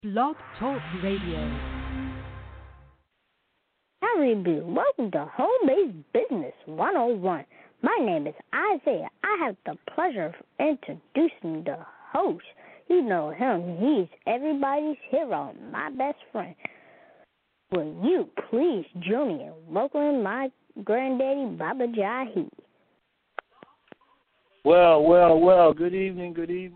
Blog Talk Radio. Howdy, welcome to Home Based Business 101. My name is Isaiah. I have the pleasure of introducing the host. You know him. He's everybody's hero, my best friend. Will you please join me in welcoming my granddaddy, Baba Jahi? Well. Good evening,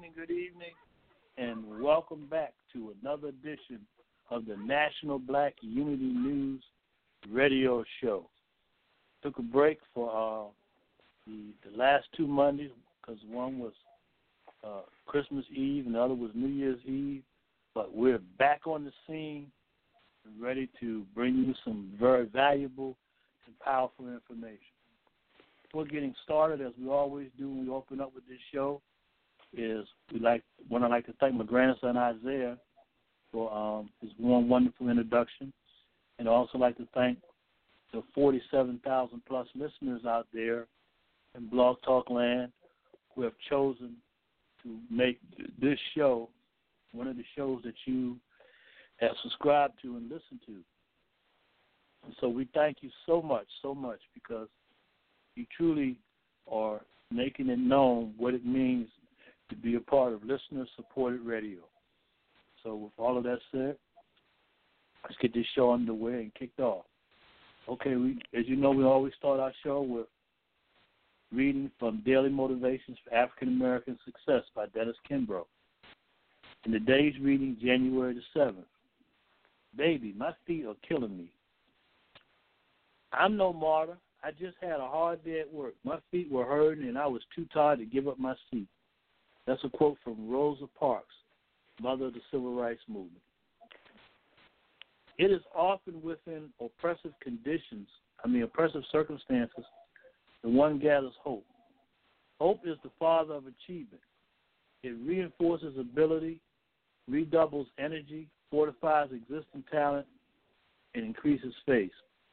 and welcome back to another edition of the National Black Unity News radio show. Took a break for the last two Mondays because one was Christmas Eve and the other was New Year's Eve, but we're back on the scene and ready to bring you some very valuable and powerful information. Before getting started, as we always do when we open up with this show, is I'd like to thank my grandson Isaiah for his warm, wonderful introduction, and I'd also like to thank the 47,000 plus listeners out there in Blog Talk Land who have chosen to make this show one of the shows that you have subscribed to and listened to. And so we thank you so much, because you truly are making it known what it means to be a part of listener-supported radio. So with all of that said, let's get this show underway and kicked off. Okay, as you know, we always start our show with reading from Daily Motivations for African American Success by Dennis Kimbrough. In today's reading, January the 7th, baby, my feet are killing me. I'm no martyr. I just had a hard day at work. My feet were hurting, and I was too tired to give up my seat. That's a quote from Rosa Parks, mother of the Civil Rights Movement. It is often within oppressive circumstances, that one gathers hope. Hope is the father of achievement. It reinforces ability, redoubles energy, fortifies existing talent, and increases faith.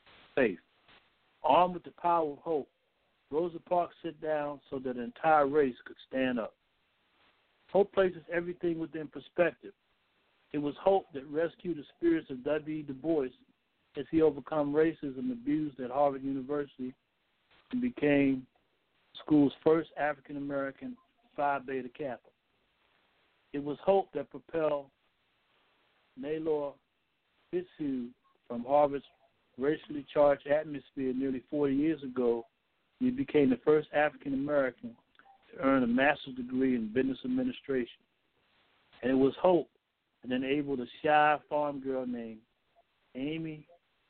Armed with the power of hope, Rosa Parks sat down so that an entire race could stand up. Hope places everything within perspective. It was hope that rescued the spirits of W. Du Bois as he overcome racism abused at Harvard University and became school's first African-American Phi Beta Kappa. It was hope that propelled Naylor Fitzhugh from Harvard's racially charged atmosphere nearly 40 years ago. He became the first African-American to earn a master's degree in business administration. And it was hope that enabled a shy farm girl named Amy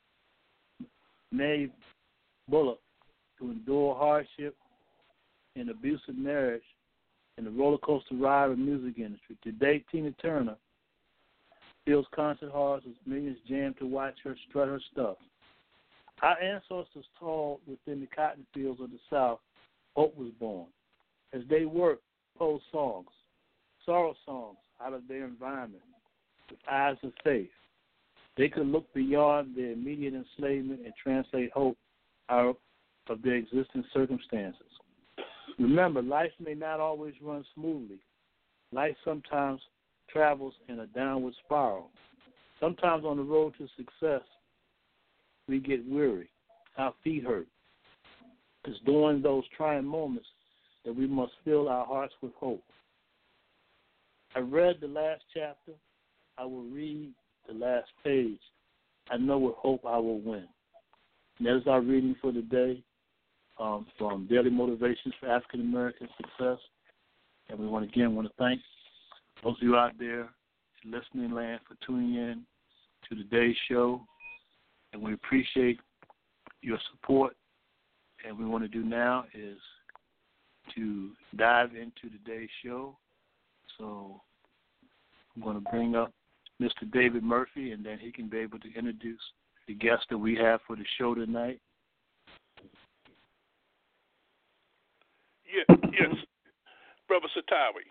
Mae Bullock to endure hardship and abusive marriage in the roller coaster ride of the music industry. Today, Tina Turner fills concert halls as millions jam to watch her strut her stuff. Our ancestors toiled within the cotton fields of the South. Hope was born. As they worked, posed songs, sorrow songs out of their environment with eyes of faith. They could look beyond their immediate enslavement and translate hope out of their existing circumstances. Remember, life may not always run smoothly. Life sometimes travels in a downward spiral. Sometimes on the road to success, we get weary. Our feet hurt. It's during those trying moments that we must fill our hearts with hope. I read the last chapter. I will read the last page. I know with hope I will win. And that is our reading for today from Daily Motivations for African American Success. And we want to thank those of you out there in listening land for tuning in to today's show. And we appreciate your support. And what we want to do now is to dive into today's show. So I'm going to bring up Mr. David Murphy, and then he can be able to introduce the guest that we have for the show tonight. Yes, Brother Satawi.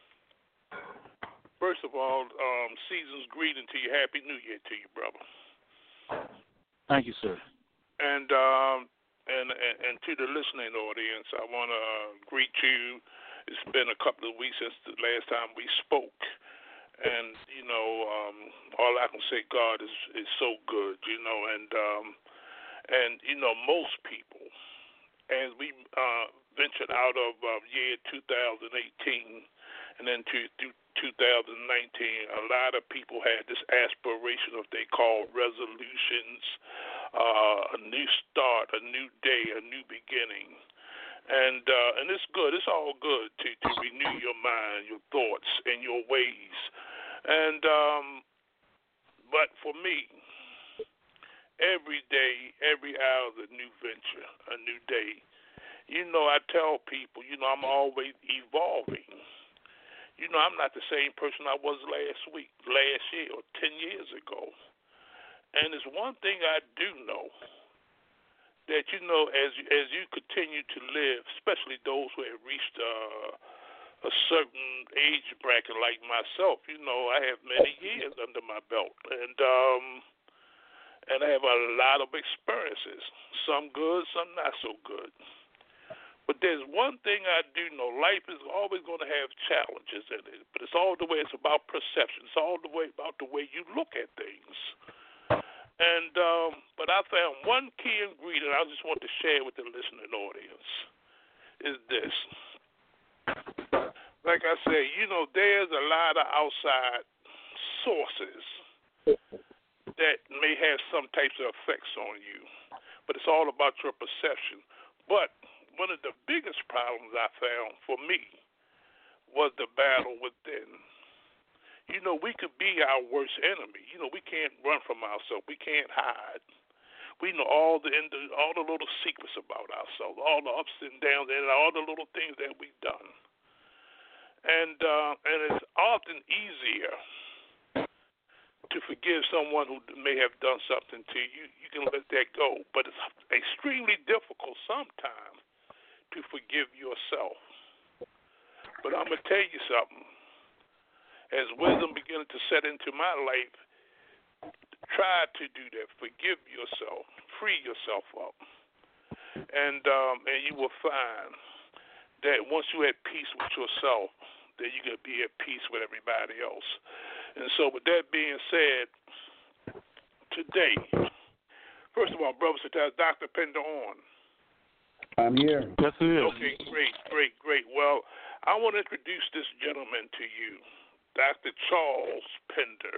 First of all, season's greeting to you. Happy New Year to you, brother. Thank you, sir. And to the listening audience, I want to greet you. It's been a couple of weeks since the last time we spoke, And, all I can say, God is so good, and, most people, as we ventured out of year 2018 and then through 2019, a lot of people had this aspiration of they call resolutions, a new start, a new day, a new beginning. And it's good. It's all good to renew your mind, your thoughts, and your ways. And but for me, every day, every hour is a new venture, a new day. I tell people, I'm always evolving. I'm not the same person I was last year, or 10 years ago. And there's one thing I do know, that, as you continue to live, especially those who have reached a certain age bracket like myself, I have many years under my belt. And I have a lot of experiences, some good, some not so good. But there's one thing I do know: life is always going to have challenges in it. But it's all the way. It's about perception. It's all the way about the way you look at things. And but I found one key ingredient I just want to share with the listening audience is this. Like I say, there's a lot of outside sources that may have some types of effects on you, but it's all about your perception. But one of the biggest problems I found for me was the battle within. We could be our worst enemy. We can't run from ourselves. We can't hide. We know all the little secrets about ourselves, all the ups and downs, and all the little things that we've done. And it's often easier to forgive someone who may have done something to you. You can let that go. But it's extremely difficult sometimes to forgive yourself. But I'm going to tell you something. As wisdom beginning to set into my life, try to do that. Forgive yourself. Free yourself up. And you will find that once you're at peace with yourself, then you're going to be at peace with everybody else. And so with that being said, today, first of all, Brother Sattar, Dr. Pender on. I'm here. Yes, it is. Okay, great. Well, I want to introduce this gentleman to you, Dr. Charles Pender.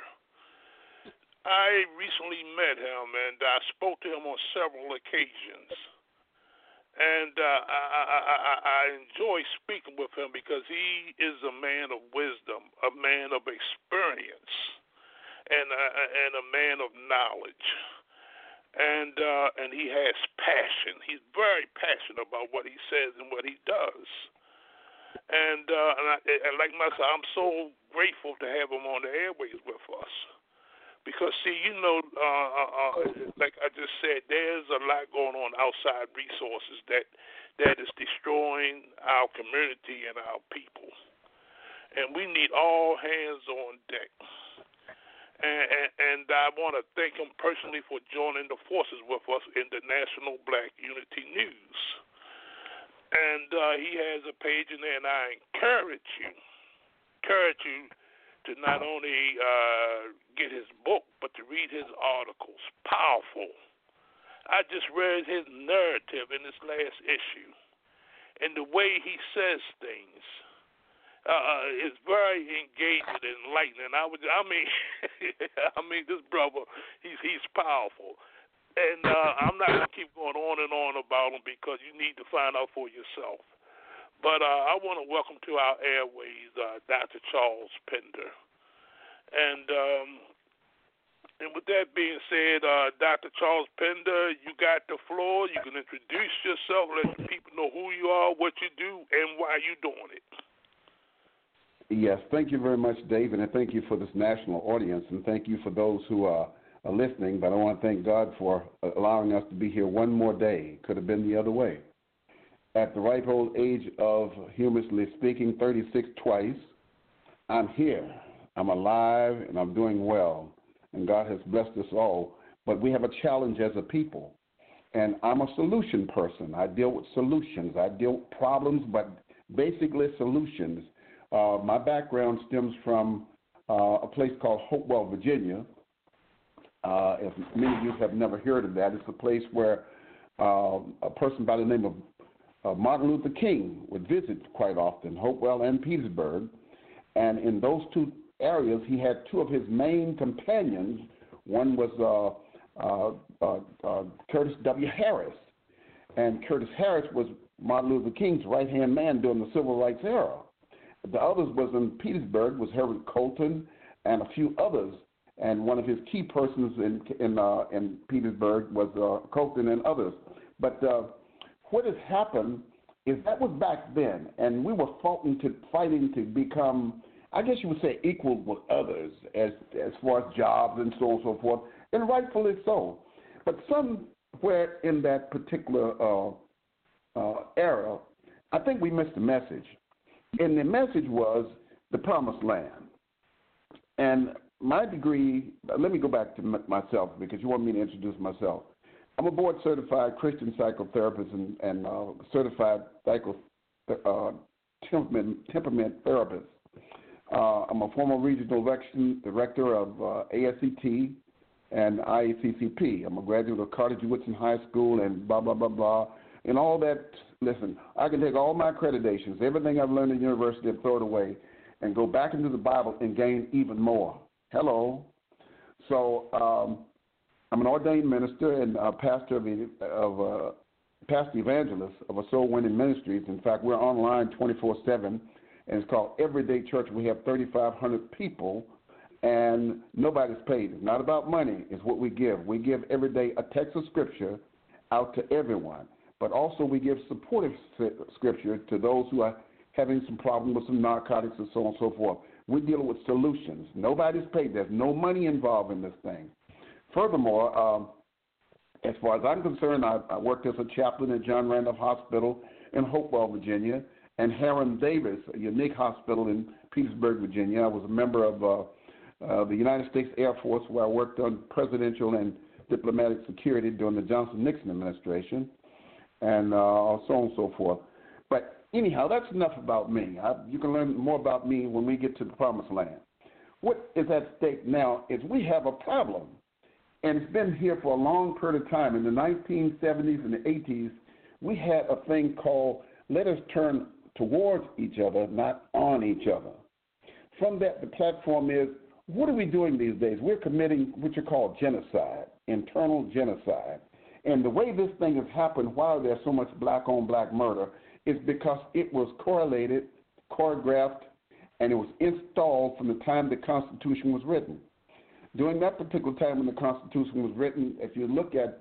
I recently met him, and I spoke to him on several occasions. And I enjoy speaking with him because he is a man of wisdom, a man of experience, and a man of knowledge. And he has passion. He's very passionate about what he says and what he does. And like myself, I'm so grateful to have him on the airways with us. Because, see, like I just said, there's a lot going on outside resources that is destroying our community and our people. And we need all hands on deck. And I want to thank him personally for joining the forces with us in the National Black Unity News. And he has a page in there, and I encourage you to not only get his book, but to read his articles. Powerful. I just read his narrative in this last issue, and the way he says things is very engaging and enlightening. I mean, this brother, he's powerful. And I'm not going to keep going on and on about him because you need to find out for yourself. But I want to welcome to our airways Dr. Charles Pender. And with that being said, Dr. Charles Pender, you got the floor. You can introduce yourself, let the people know who you are, what you do, and why you're doing it. Yes, thank you very much, David, and thank you for this national audience, and thank you for those who are listening. But I want to thank God for allowing us to be here one more day. Could have been the other way. At the ripe old age of, humanly speaking, 36 twice, I'm here. I'm alive, and I'm doing well, and God has blessed us all. But we have a challenge as a people, and I'm a solution person. I deal with solutions. I deal with problems, but basically solutions. My background stems from a place called Hopewell, Virginia. If many of you have never heard of that, it's a place where a person by the name of Martin Luther King would visit quite often, Hopewell and Petersburg. And in those two areas, he had two of his main companions. One was Curtis W. Harris. And Curtis Harris was Martin Luther King's right-hand man during the Civil Rights era. The others was in Petersburg was Herbert Colton and a few others. And one of his key persons in Petersburg was Colton and others. But what has happened is that was back then, and we were fighting to become, I guess you would say, equal with others as far as jobs and so on and so forth, and rightfully so. But somewhere in that particular era, I think we missed the message. And the message was the promised land. And my degree, let me go back to myself because you want me to introduce myself. I'm a board-certified Christian psychotherapist and certified temperament therapist. I'm a former regional director of ASCT and IACCP. I'm a graduate of Carter Woodson High School and blah, blah, blah, blah. And all that, listen, I can take all my accreditations, everything I've learned in university and throw it away and go back into the Bible and gain even more. Hello. So I'm an ordained minister and pastor evangelist of a soul winning ministries. In fact, we're online 24/7, and it's called Everyday Church. We have 3,500 people, and nobody's paid. It's not about money. It's what we give. We give every day a text of scripture out to everyone, but also we give supportive scripture to those who are having some problem with some narcotics and so on and so forth. We're dealing with solutions. Nobody's paid. There's no money involved in this thing. Furthermore, as far as I'm concerned, I worked as a chaplain at John Randolph Hospital in Hopewell, Virginia, and Harron Davis, a unique hospital in Petersburg, Virginia. I was a member of the United States Air Force, where I worked on presidential and diplomatic security during the Johnson-Nixon administration, and so on and so forth. But anyhow, that's enough about me. You can learn more about me when we get to the promised land. What is at stake now is we have a problem. And it's been here for a long period of time. In the 1970s and the 80s, we had a thing called let us turn towards each other, not on each other. From that, the platform is, what are we doing these days? We're committing what you call genocide, internal genocide. And the way this thing has happened while there's so much black-on-black murder is because it was correlated, choreographed, and it was installed from the time the Constitution was written. During that particular time when the Constitution was written, if you look at,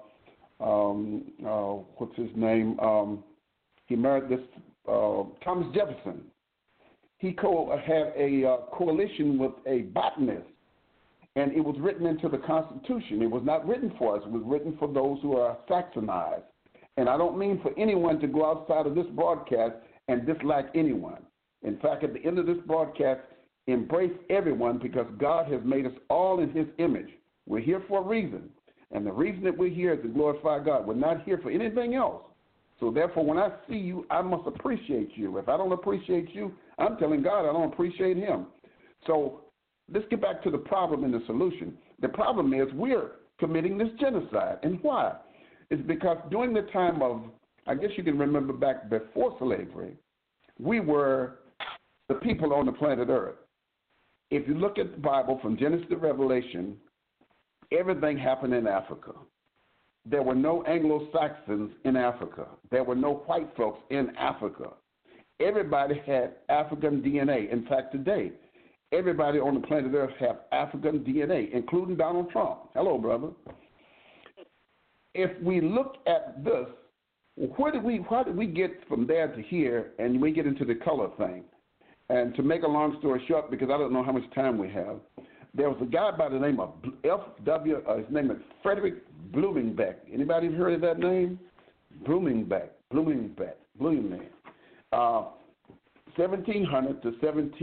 what's his name? He married this, Thomas Jefferson. He had a coalition with a botanist, and it was written into the Constitution. It was not written for us. It was written for those who are Saxonized. And I don't mean for anyone to go outside of this broadcast and dislike anyone. In fact, at the end of this broadcast, embrace everyone because God has made us all in his image. We're here for a reason. And the reason that we're here is to glorify God. We're not here for anything else. So therefore, when I see you, I must appreciate you. If I don't appreciate you, I'm telling God I don't appreciate him. So let's get back to the problem and the solution. The problem is we're committing this genocide. And why? It's because during the time of, I guess you can remember back before slavery, we were the people on the planet Earth. If you look at the Bible from Genesis to Revelation, everything happened in Africa. There were no Anglo-Saxons in Africa. There were no white folks in Africa. Everybody had African DNA. In fact, today, everybody on the planet Earth have African DNA, including Donald Trump. Hello, brother. If we look at this, how did we get from there to here, and we get into the color thing? And to make a long story short, because I don't know how much time we have, there was a guy by the name of his name is Frederick Blumenbach. Anybody heard of that name? Blumenbach. 1700 to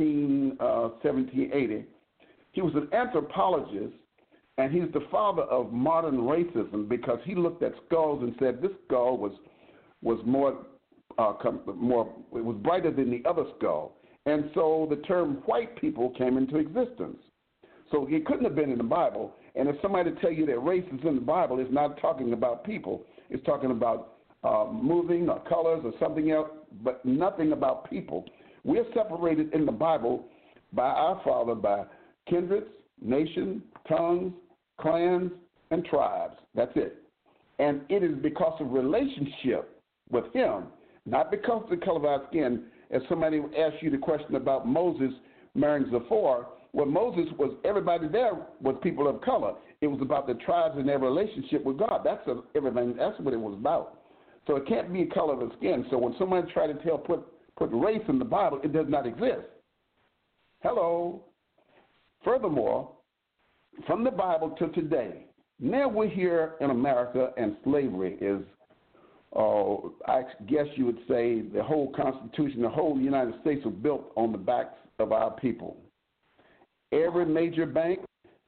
1780. He was an anthropologist, and he's the father of modern racism because he looked at skulls and said this skull was more, it was brighter than the other skull. And so the term white people came into existence. So it couldn't have been in the Bible. And if somebody tell you that race is in the Bible, it's not talking about people. It's talking about moving or colors or something else, but nothing about people. We're separated in the Bible by our Father by kindreds, nations, tongues, clans, and tribes. That's it. And it is because of relationship with him, not because of the color of our skin. As somebody asked you the question about Moses marrying Zipporah, well, Moses was, everybody there was people of color. It was about the tribes and their relationship with God. That's everything. That's what it was about. So it can't be a color of the skin. So when somebody tries to put race in the Bible, it does not exist. Hello. Furthermore, from the Bible to today, now we're here in America, and slavery is, I guess you would say, the whole Constitution, the whole United States was built on the backs of our people. Every major bank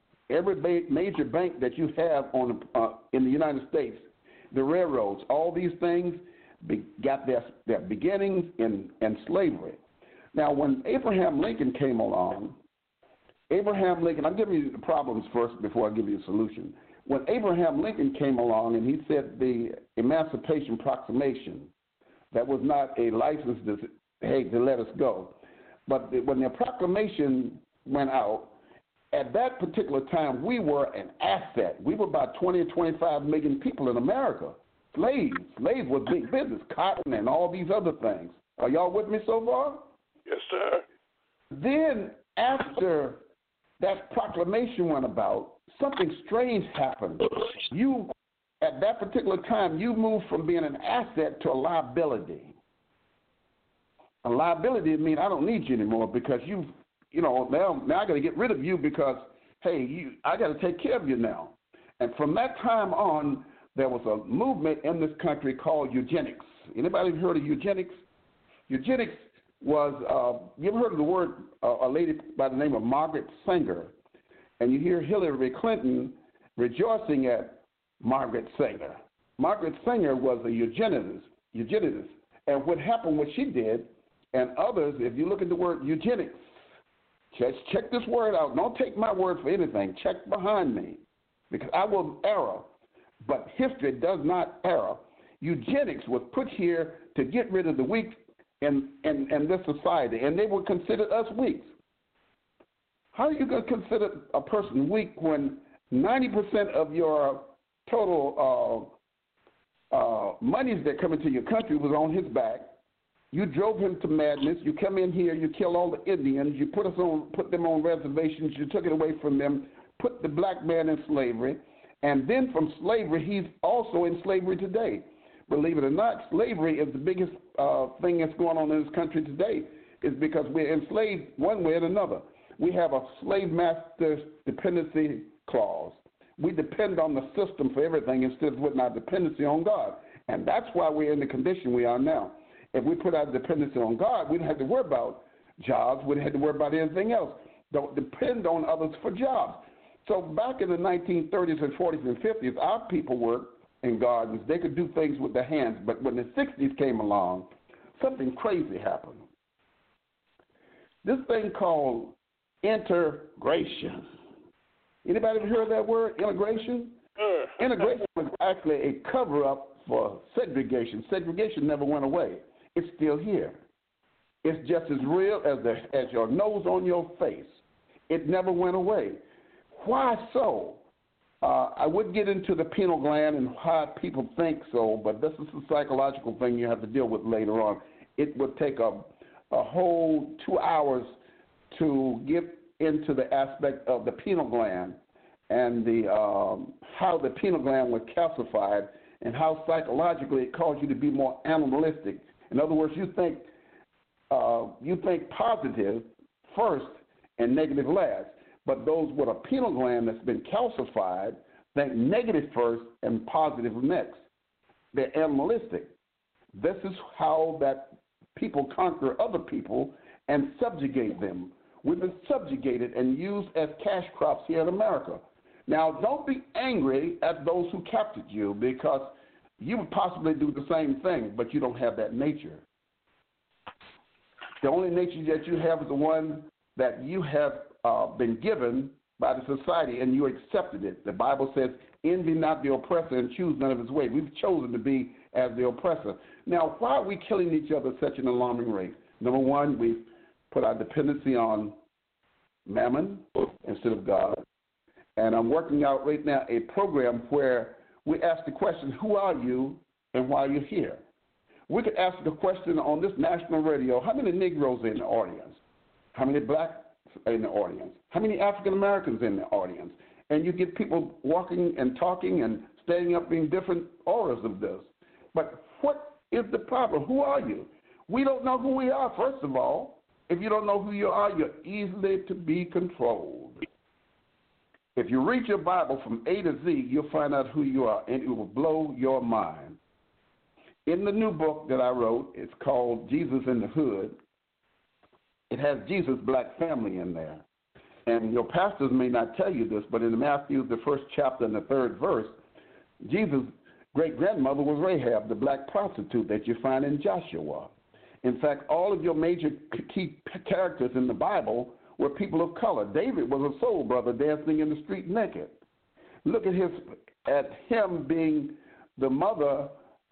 that you have in the United States, the railroads, all these things got their beginnings in slavery. Now, when Abraham Lincoln came along, I'll give you the problems first before I give you a solution. When Abraham Lincoln came along and he said the Emancipation Proclamation, that was not a license to let us go. But when the proclamation went out, at that particular time, we were an asset. We were about 20 or 25 million people in America. Slaves was big business, cotton and all these other things. Are y'all with me so far? Yes, sir. Then after that proclamation went about, something strange happened. At that particular time, you moved from being an asset to a liability. A liability means I don't need you anymore because now I got to get rid of you because, hey, I got to take care of you now. And from that time on, there was a movement in this country called eugenics. Anybody heard of eugenics? Eugenics was, you ever heard of the word, a lady by the name of Margaret Sanger? And you hear Hillary Clinton rejoicing at Margaret Sanger. Margaret Sanger was a eugenicist. And what happened, what she did, and others, if you look at the word eugenics, check this word out. Don't take my word for anything. Check behind me, because I will err, but history does not err. Eugenics was put here to get rid of the weak in this society, and they were considered us weak. How are you going to consider a person weak when 90% of your total monies that come into your country was on his back? You drove him to madness. You come in here, you kill all the Indians, you put them on reservations, you took it away from them, put the black man in slavery, and then from slavery, he's also in slavery today. Believe it or not, slavery is the biggest thing that's going on in this country today, is because we're enslaved one way or another. We have a slave master dependency clause. We depend on the system for everything instead of putting our dependency on God. And that's why we're in the condition we are now. If we put our dependency on God, we don't have to worry about jobs. We don't have to worry about anything else. Don't depend on others for jobs. So back in the 1930s and 40s and 50s, our people worked in gardens. They could do things with their hands. But when the 60s came along, something crazy happened. This thing called integration. Anybody ever heard that word, integration? Integration was actually a cover-up for segregation. Segregation never went away. It's still here. It's just as real as your nose on your face. It never went away. Why so? I would get into the pineal gland and why people think so, but this is a psychological thing you have to deal with later on. It would take a whole 2 hours to get into the aspect of the pineal gland and how the pineal gland was calcified and how psychologically it caused you to be more animalistic. In other words, you think positive first and negative last. But those with a pineal gland that's been calcified think negative first and positive next. They're animalistic. This is how that people conquer other people and subjugate them. We've been subjugated and used as cash crops here in America. Now, don't be angry at those who captured you, because you would possibly do the same thing, but you don't have that nature. The only nature that you have is the one that you have been given by the society, and you accepted it. The Bible says, envy not the oppressor and choose none of his way. We've chosen to be as the oppressor. Now, why are we killing each other at such an alarming rate? Number one, we've put our dependency on mammon instead of God. And I'm working out right now a program where we ask the question, who are you and why are you here? We could ask the question on this national radio, how many Negroes in the audience? How many blacks in the audience? How many African Americans in the audience? And you get people walking and talking and standing up being different auras of this. But what is the problem? Who are you? We don't know who we are, first of all. If you don't know who you are, you're easily to be controlled. If you read your Bible from A to Z, you'll find out who you are, and it will blow your mind. In the new book that I wrote, it's called Jesus in the Hood. It has Jesus' black family in there. And your pastors may not tell you this, but in Matthew, the 1st chapter and the 3rd verse, Jesus' great-grandmother was Rahab, the black prostitute that you find in Joshua. In fact, all of your major key characters in the Bible were people of color. David was a soul brother dancing in the street naked. Look at him being the mother,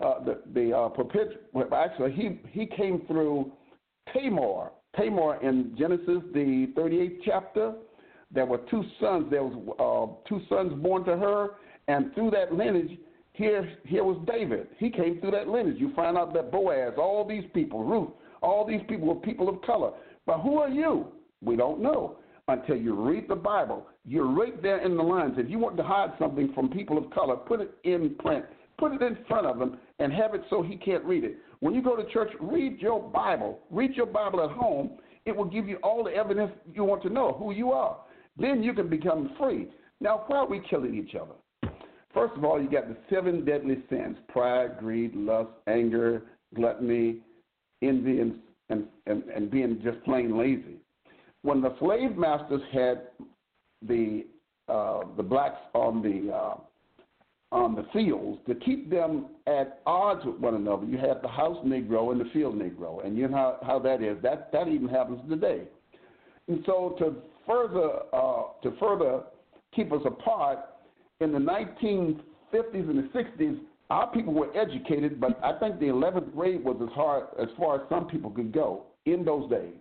actually, he came through Tamar. Tamar in Genesis, the 38th chapter, there were two sons. There was two sons born to her, and through that lineage, here was David. He came through that lineage. You find out that Boaz, all these people, Ruth, all these people were people of color. But who are you? We don't know until you read the Bible. You're right there in the lines. If you want to hide something from people of color, put it in print. Put it in front of him and have it so he can't read it. When you go to church, read your Bible. Read your Bible at home. It will give you all the evidence you want to know, who you are. Then you can become free. Now, why are we killing each other? First of all, you got the 7 deadly sins: pride, greed, lust, anger, gluttony, envy, and being just plain lazy. When the slave masters had the blacks on the fields, to keep them at odds with one another, you had the house Negro and the field Negro, and you know how that is. That even happens today. And so to further keep us apart, in the 1950s and the 60s, our people were educated, but I think the 11th grade was as far as some people could go in those days.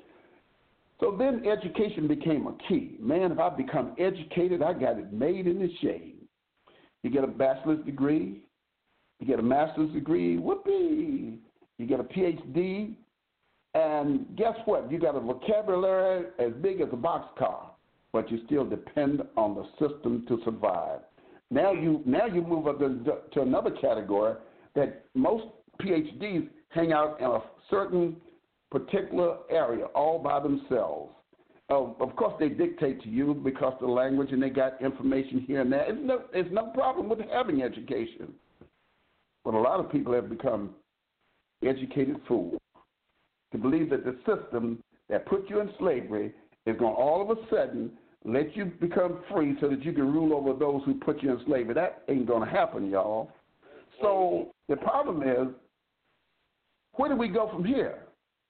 So then education became a key. Man, if I become educated, I got it made in the shade. You get a bachelor's degree, you get a master's degree, whoopee. You get a PhD, and guess what? You got a vocabulary as big as a boxcar, but you still depend on the system to survive. Now you move up to another category that most PhDs hang out in a certain particular area all by themselves. Of course, they dictate to you because of the language, and they got information here and there. It's no problem with having education. But a lot of people have become educated fools to believe that the system that put you in slavery is going to all of a sudden let you become free so that you can rule over those who put you in slavery. That ain't going to happen, y'all. So the problem is, where do we go from here?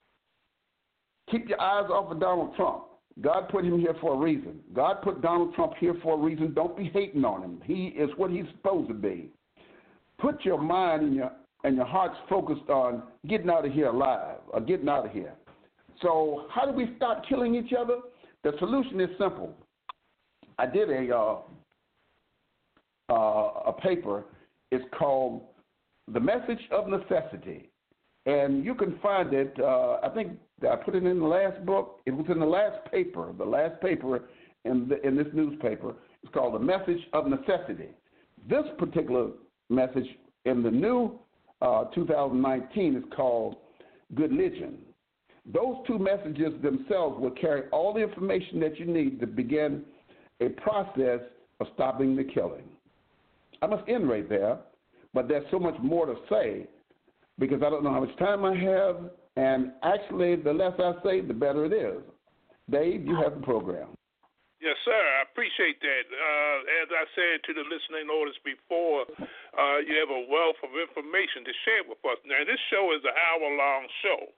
Keep your eyes off of Donald Trump. God put him here for a reason. God put Donald Trump here for a reason. Don't be hating on him. He is what he's supposed to be. Put your mind and your heart's focused on getting out of here alive or getting out of here. So how do we stop killing each other? The solution is simple. I did a paper. It's called The Message of Necessity. And you can find it, I think I put it in the last book. It was in the last paper in this newspaper. It's called The Message of Necessity. This particular message in the new 2019 is called Good Religion. Those two messages themselves will carry all the information that you need to begin a process of stopping the killing. I must end right there, but there's so much more to say because I don't know how much time I have, and actually the less I say, the better it is. Dave, you have the program. Yes, sir. I appreciate that. As I said to the listening audience before, you have a wealth of information to share with us. Now, this show is an hour-long show,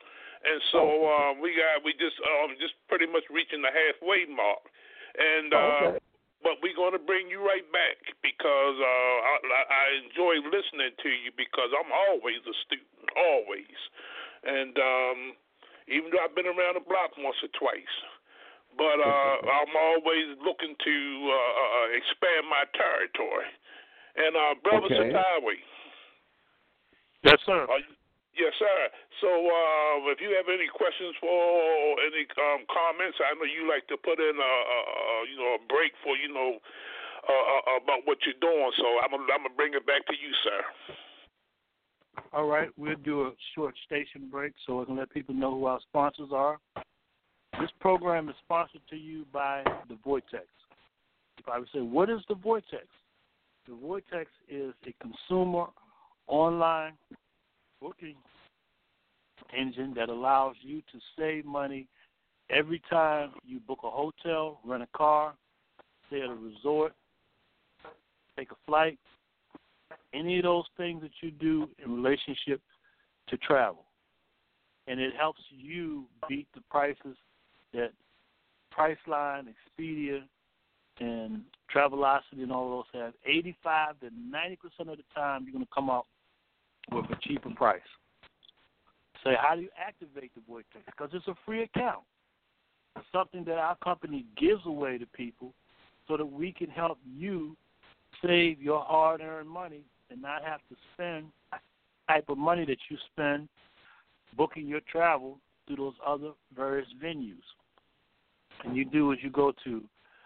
And so we just pretty much reaching the halfway mark, and but we're going to bring you right back because I enjoy listening to you because I'm always a student, always, and even though I've been around the block once or twice, but I'm always looking to expand my territory. And Brother Satawi. Yes, sir. Yes, sir. So if you have any questions or any comments, I know you like to put in a break for about what you're doing. So I'm gonna bring it back to you, sir. All right, we'll do a short station break so we can let people know who our sponsors are. This program is sponsored to you by the Vortex. If I would say, what is the Vortex? The Vortex is a consumer online booking engine that allows you to save money every time you book a hotel, rent a car, stay at a resort, take a flight, any of those things that you do in relationship to travel. And it helps you beat the prices that Priceline, Expedia, and Travelocity and all those have. 85 to 90% of the time, you're going to come out with a cheaper price. So how do you activate the Vortex? Because it's a free account. It's something that our company gives away to people so that we can help you save your hard-earned money and not have to spend the type of money that you spend booking your travel through those other various venues. And you do is you go to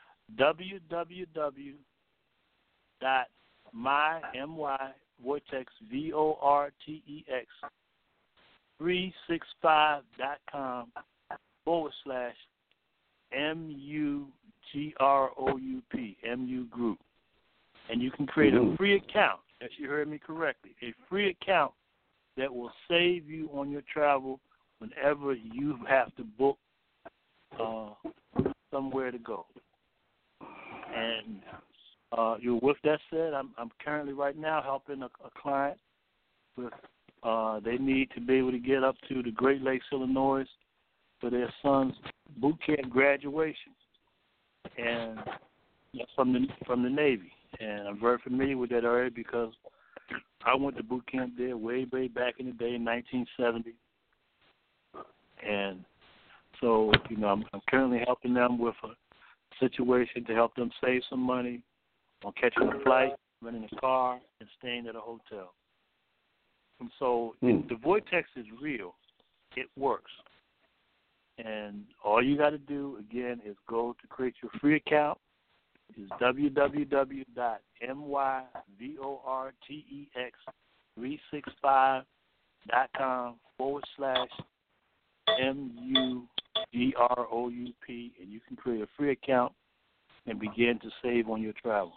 www.myvortex, VORTEX, 365.com /MUGROUP, MU Group. And you can create a free account, as you heard me correctly, a free account that will save you on your travel whenever you have to book somewhere to go. And with that said, I'm currently right now helping a client with they need to be able to get up to the Great Lakes, Illinois, for their son's boot camp graduation, and from the Navy. And I'm very familiar with that area because I went to boot camp there way back in the day in 1970. And so, I'm currently helping them with a situation to help them save some money on catching a flight, renting a car, and staying at a hotel. And so the Vortex is real. It works. And all you got to do, again, is go to create your free account. It's www.myvortex365.com /MUGROUP, and you can create a free account and begin to save on your travel.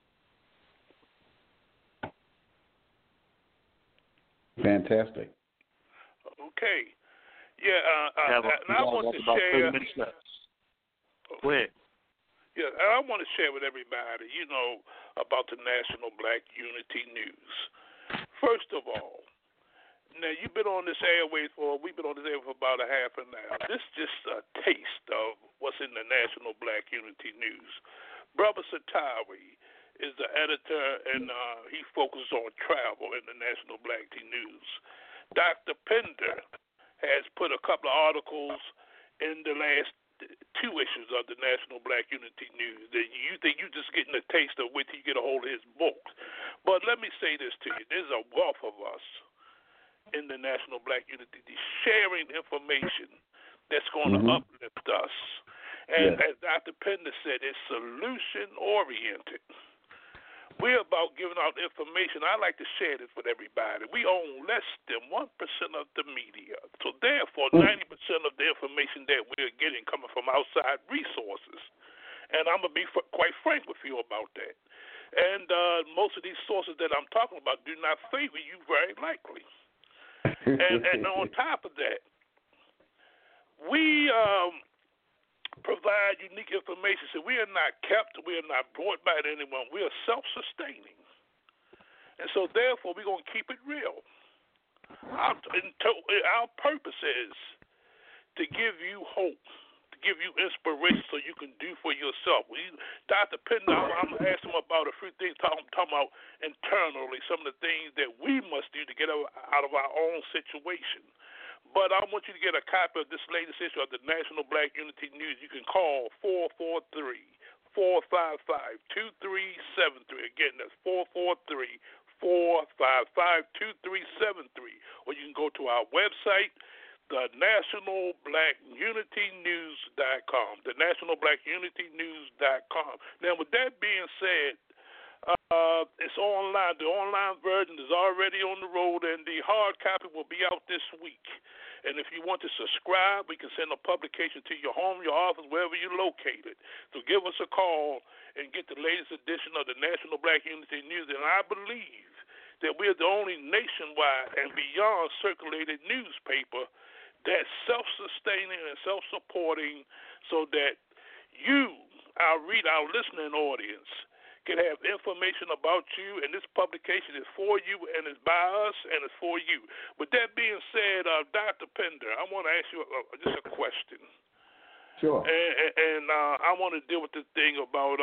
Fantastic. Okay. Yeah, and I want to share. Go ahead. Yeah, and I want to share with everybody, about the National Black Unity News. First of all, now we've been on this airway for about a half an hour. This is just a taste of what's in the National Black Unity News. Brother Satawi is the editor, and he focuses on travel in the National Black News. Dr. Pender has put a couple of articles in the last two issues of the National Black Unity News that you think you're just getting a taste of wait till you get a hold of his books. But let me say this to you. There's a wealth of us in the National Black Unity sharing information that's going to uplift us. And as Dr. Pender said, it's solution-oriented. We're about giving out information. I like to share this with everybody. We own less than 1% of the media. So therefore, 90% of the information that we're getting coming from outside resources. And I'm going to be quite frank with you about that. And most of these sources that I'm talking about do not favor you very likely. And on top of that, we provide unique information. So we are not kept, we are not brought by anyone. We are self-sustaining. And so therefore, we're going to keep it real. Our purpose is to give you hope, to give you inspiration so you can do for yourself. Dr. Pender, I'm going to ask him about a few things, talking about internally, some of the things that we must do to get out of our own situation. But I want you to get a copy of this latest issue of the National Black Unity News. You can call 443-455-2373. Again, that's 443-455-2373. Or you can go to our website, thenationalblacunitynews.com. Thenationalblacunitynews.com. Now, with that being said, it's online. The online version is already on the road, and the hard copy will be out this week. And if you want to subscribe, we can send a publication to your home, your office, wherever you're located. So give us a call and get the latest edition of the National Black Unity News. And I believe that we're the only nationwide and beyond circulated newspaper that's self-sustaining and self-supporting, so that you, our listening audience, can have information about you, and this publication is for you, and it's by us, and it's for you. With that being said, Dr. Pender, I want to ask you just a question. Sure. And I want to deal with the thing about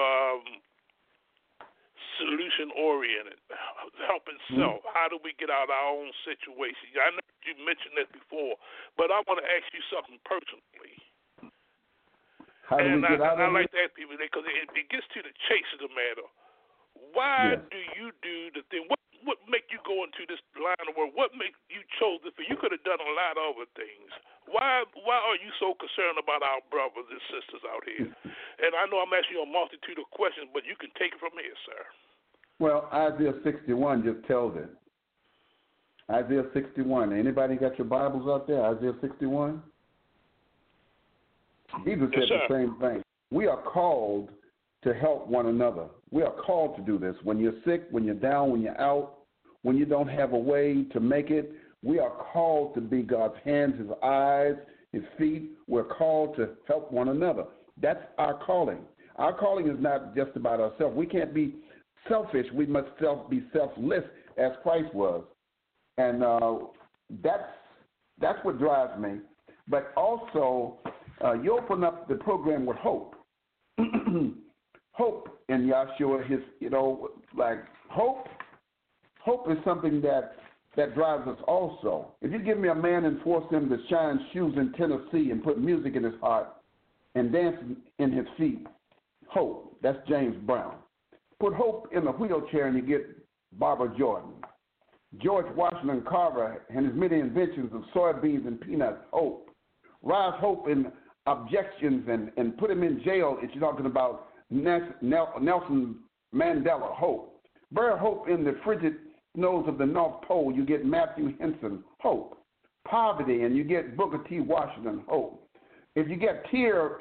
solution-oriented, helping self. How do we get out of our own situation? I know you mentioned that before, but I want to ask you something personally. How do we get out of it? I like to ask people that because it gets to the chase of the matter. Why do you do the thing? What make you go into this line of work? What make you chose it? For you could have done a lot of other things. Why are you so concerned about our brothers and sisters out here? And I know I'm asking you a multitude of questions, but you can take it from here, sir. Well, Isaiah 61 just tells it. Isaiah 61. Anybody got your Bibles out there? Isaiah 61? Jesus said the same thing. We are called to help one another. We are called to do this. When you're sick, when you're down, when you're out, when you don't have a way to make it, we are called to be God's hands, His eyes, His feet. We're called to help one another. That's our calling. Our calling is not just about ourselves. We can't be selfish. We must be selfless as Christ was. And that's what drives me. But also, you open up the program with hope. Hope in Yahshua, hope is something that drives us also. If you give me a man and force him to shine shoes in Tennessee and put music in his heart and dance in his feet, hope. That's James Brown. Put hope in a wheelchair and you get Barbara Jordan. George Washington Carver and his many inventions of soybeans and peanuts, hope. Rise hope in objections and put him in jail if you're talking about Nelson Mandela, hope. Bury hope in the frigid snows of the North Pole, you get Matthew Henson, hope. Poverty, and you get Booker T. Washington, hope. If you get tear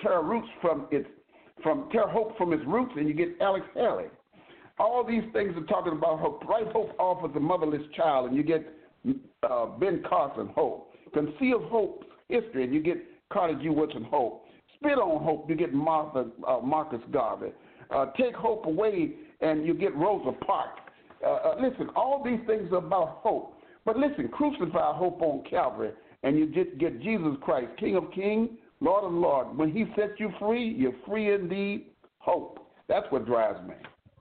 hope from its roots, and you get Alex Haley. All these things are talking about hope. Right hope offers a motherless child, and you get Ben Carson, hope. Conceal hope's history, and you get Carter G. Woodson, hope. Spit on hope, you get Marcus Garvey. Take hope away, and you get Rosa Parks. Listen, all these things are about hope. But listen, crucify hope on Calvary, and you just get Jesus Christ, King of Kings, Lord of Lords. When He sets you free, you're free indeed. Hope. That's what drives me.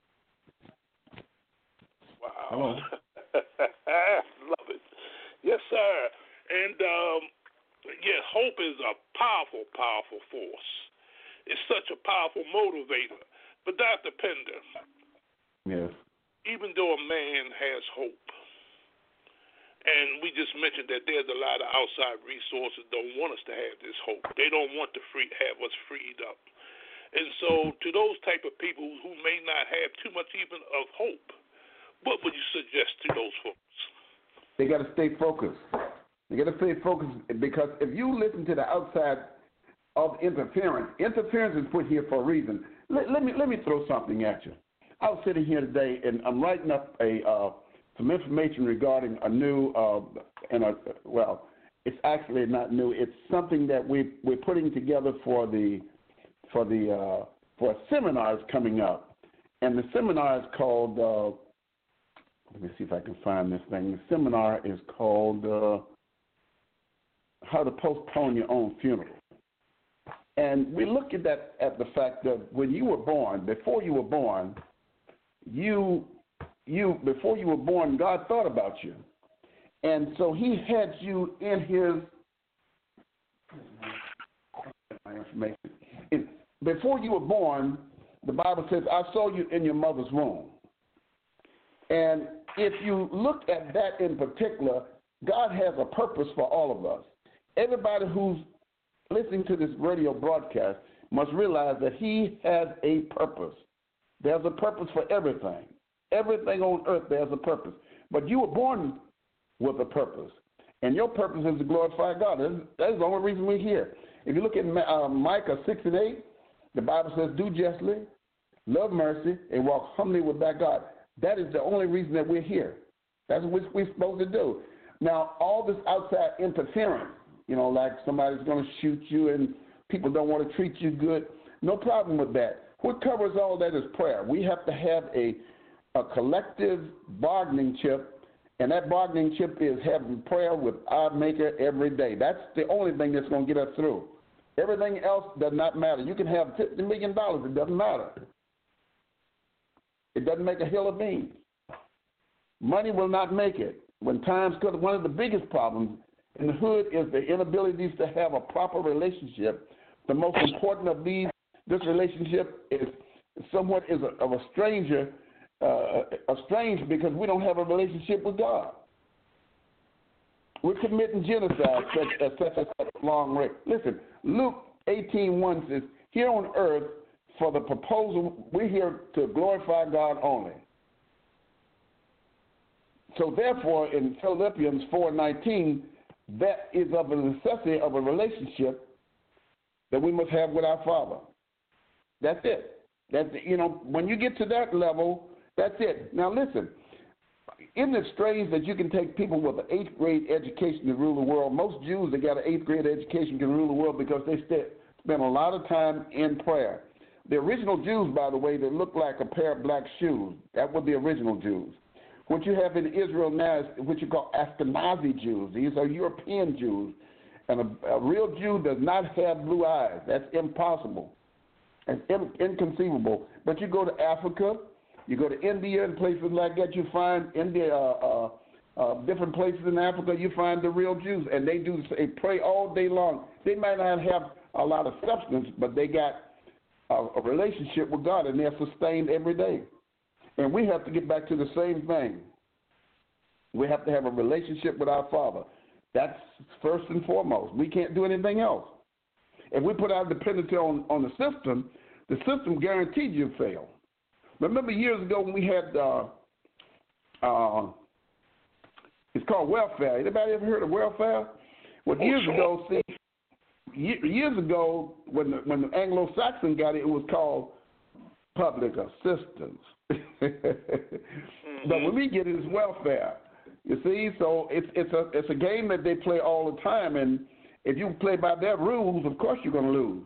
Wow. Hello. Love it. Yes, sir. And yes, hope is a powerful, powerful force. It's such a powerful motivator. But Dr. Pender, yes, even though a man has hope, and we just mentioned that there's a lot of outside resources don't want us to have this hope. They don't want to have us freed up. And so to those type of people who may not have too much even of hope, what would you suggest to those folks? They got to stay focused. They got to stay focused, because if you listen to the outside of interference is put here for a reason. Let me throw something at you. I was sitting here today, and I'm writing up some information regarding a new it's actually not new. It's something that we're putting together for seminars coming up, and the seminar is called. Let me see if I can find this thing. The seminar is called how to postpone your own funeral. And we look at that at the fact that when you were born, before you were born, before you were born, God thought about you. And so he had you in his information. Before you were born, the Bible says, I saw you in your mother's womb. And if you look at that in particular, God has a purpose for all of us. Everybody who's listening to this radio broadcast must realize that he has a purpose. There's a purpose for everything. Everything on earth, there's a purpose. But you were born with a purpose, and your purpose is to glorify God. That's the only reason we're here. If you look at Micah 6:8, the Bible says, do justly, love mercy, and walk humbly with thy God. That is the only reason that we're here. That's what we're supposed to do. Now, all this outside interference, like somebody's going to shoot you and people don't want to treat you good, no problem with that. What covers all that is prayer. We have to have a collective bargaining chip, and that bargaining chip is having prayer with our Maker every day. That's the only thing that's going to get us through. Everything else does not matter. You can have $50 million. It doesn't matter. It doesn't make a hill of beans. Money will not make it. When times come, one of the biggest problems in the hood is the inability to have a proper relationship. The most important of these, this relationship is somewhat of a stranger, estranged because we don't have a relationship with God. We're committing genocide at such a long rate. Listen, Luke 18:1 says, here on earth, for the proposal, we're here to glorify God only. So therefore, in Philippians 4:19, that is of a necessity of a relationship that we must have with our Father. That's it. When you get to that level, that's it. Now listen, isn't it strange that you can take people with an 8th grade education to rule the world? Most Jews that got an 8th grade education can rule the world because they spend a lot of time in prayer. The original Jews, by the way, they look like a pair of black shoes. That were the original Jews. What you have in Israel now is what you call Ashkenazi Jews. These are European Jews. And a real Jew does not have blue eyes. That's impossible. It's inconceivable. But you go to Africa, you go to India and places like that, you find different places in Africa, you find the real Jews. And they pray all day long. They might not have a lot of substance, but they got a relationship with God, and they're sustained every day. And we have to get back to the same thing. We have to have a relationship with our Father. That's first and foremost. We can't do anything else. If we put our dependency on the system guarantees you fail. Remember years ago when we had, it's called welfare. Anybody ever heard of welfare? Well, years ago, when the Anglo-Saxon got it, it was called public assistance. But when we get it, it's welfare. You see, so it's a game that they play all the time, and if you play by their rules, of course you're going to lose.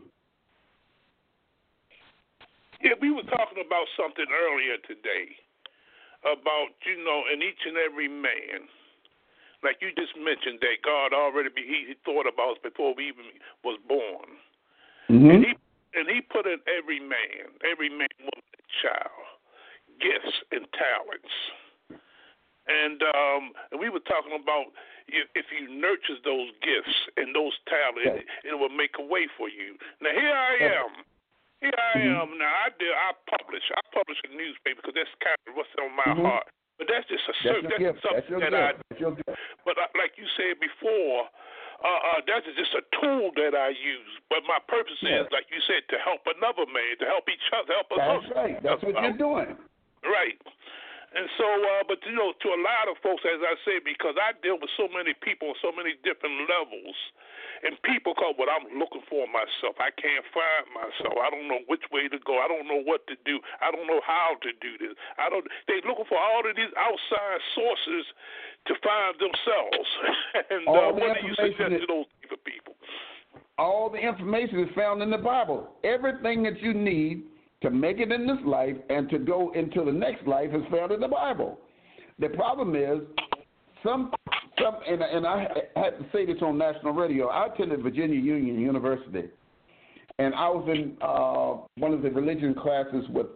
Yeah, we were talking about something earlier today about, in each and every man, like you just mentioned, that God already he thought about us before we even was born. Mm-hmm. And he put in every man, woman, and child, gifts and talents. And we were talking about if you nurture those gifts and those talents, it will make a way for you. Now, here I am. Now, I publish a newspaper because that's kind of what's on my heart. But that's just something that I do. But like you said before, that's just a tool that I use. But my purpose is, like you said, to help another man, to help each other, help us. That's right. That's what you're doing. Right. And so, but to a lot of folks, as I said, because I deal with so many people on so many different levels, and people call what I'm looking for myself. I can't find myself. I don't know which way to go. I don't know what to do. I don't know how to do this. They're looking for all of these outside sources to find themselves. And what do you suggest to those people? All the information is found in the Bible. Everything that you need to make it in this life and to go into the next life is found in the Bible. The problem is some and I had to say this on national radio. I attended Virginia Union University, and I was in one of the religion classes with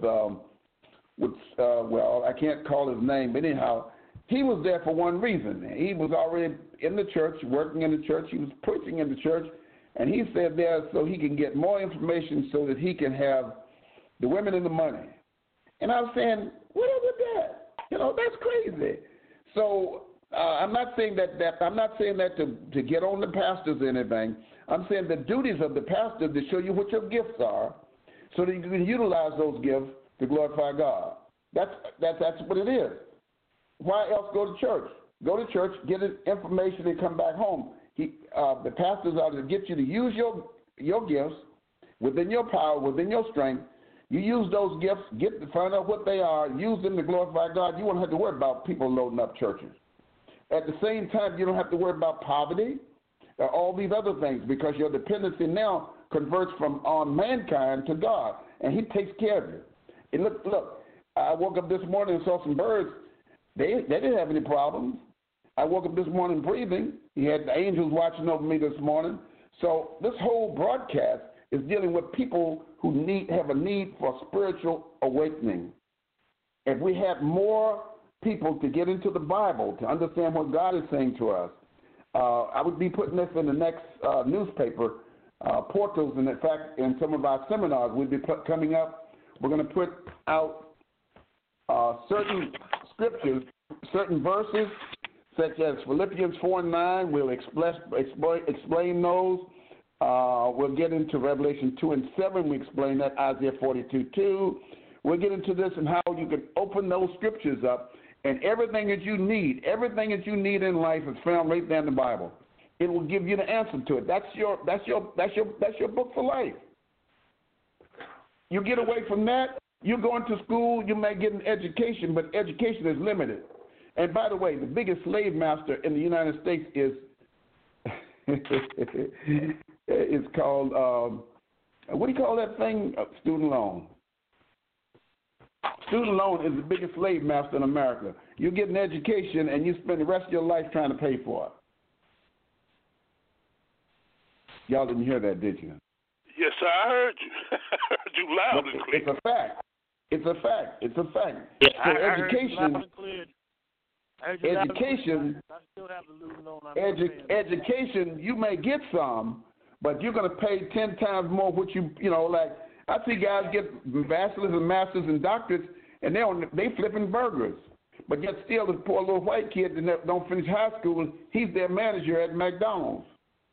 well, I can't call his name, but anyhow, he was there for one reason. He was already in the church, working in the church. He was preaching in the church, and he said there so he can get more information so that he can have the women and the money. And I was saying, what is with that? You know, that's crazy. So I'm not saying that to get on the pastors or anything. I'm saying the duties of the pastor to show you what your gifts are, so that you can utilize those gifts to glorify God. That's what it is. Why else go to church? Go to church, get information, and come back home. The pastors are to get you to use your gifts within your power, within your strength. You use those gifts, find out what they are, use them to glorify God. You won't have to worry about people loading up churches. At the same time, you don't have to worry about poverty or all these other things, because your dependency now converts from on mankind to God, and He takes care of you. And look, I woke up this morning and saw some birds. They didn't have any problems. I woke up this morning breathing. He had the angels watching over me this morning. So this whole broadcast is dealing with people who have a need for spiritual awakening. If we had more people to get into the Bible, to understand what God is saying to us, I would be putting this in the next newspaper portals, and in fact, in some of our seminars we'll be coming up. We're going to put out certain scriptures, certain verses, such as Philippians 4:9. We'll explain those. We'll get into Revelation 2:7. We explain that. Isaiah 42:2. We'll get into this and how you can open those scriptures up, and everything that you need in life is found right there in the Bible. It will give you the answer to it. That's your book for life. You get away from that, you go into school, you may get an education, but education is limited. And by the way, the biggest slave master in the United States is called, what do you call that thing? Student loan. Student loan is the biggest slave master in America. You get an education and you spend the rest of your life trying to pay for it. Y'all didn't hear that, did you? Yes, I heard you. I heard you loud and clear. It's a fact. It's a fact. It's a fact. Yeah, so I education, education, you may get some, but you're going to pay 10 times more what you know, like I see guys get bachelors and masters and doctorates, and they flipping burgers. But yet still the poor little white kid that don't finish high school, he's their manager at McDonald's.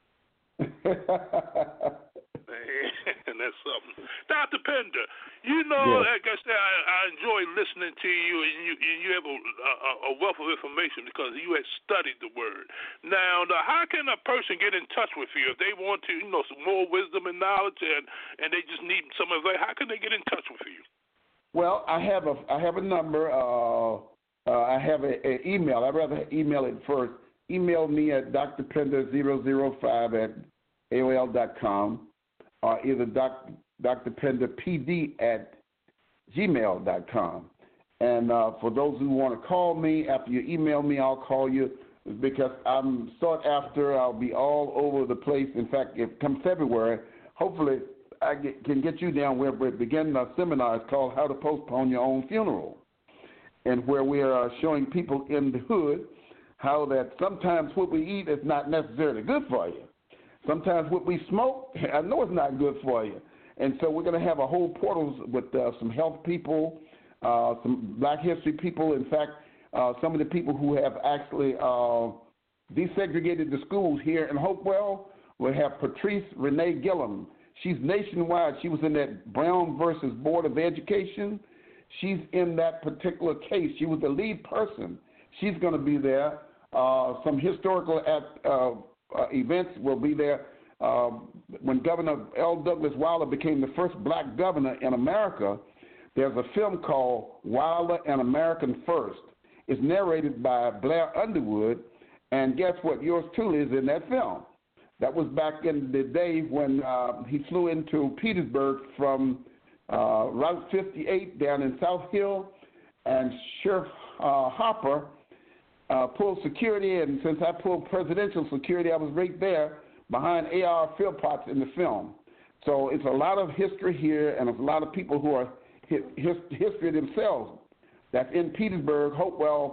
And that's something. Dr. Pender, you know, yes. like I said, I enjoy listening to you, and you have a wealth of information because you have studied the Word. Now, how can a person get in touch with you if they want to, some more wisdom and knowledge, and they just need some advice? How can they get in touch with you? Well, I have a number. I have an email. I'd rather email it first. Email me at drpender005@aol.com or either drpenderpd@gmail.com. And for those who want to call me, after you email me, I'll call you because I'm sought after. I'll be all over the place. In fact, come February, hopefully I can get you down where we're beginning a seminar called How to Postpone Your Own Funeral, and where we are showing people in the hood how that sometimes what we eat is not necessarily good for you. Sometimes what we smoke, I know it's not good for you. And so we're going to have a whole portals with some health people, some Black history people. In fact, some of the people who have actually desegregated the schools here in Hopewell. We'll have Patrice Renee Gillum. She's nationwide. She was in that Brown versus Board of Education. She's in that particular case. She was the lead person. She's going to be there. Some historical events will be there. When Governor L. Douglas Wilder became the first black governor in America, there's a film called Wilder and American First. It's narrated by Blair Underwood, and guess what? Yours truly is in that film. That was back in the day when he flew into Petersburg from Route 58 down in South Hill, and Sheriff Hopper pulled security, and since I pulled presidential security, I was right there behind A.R. Philpotts in the film. So it's a lot of history here, and a lot of people who are history themselves. That's in Petersburg, Hopewell,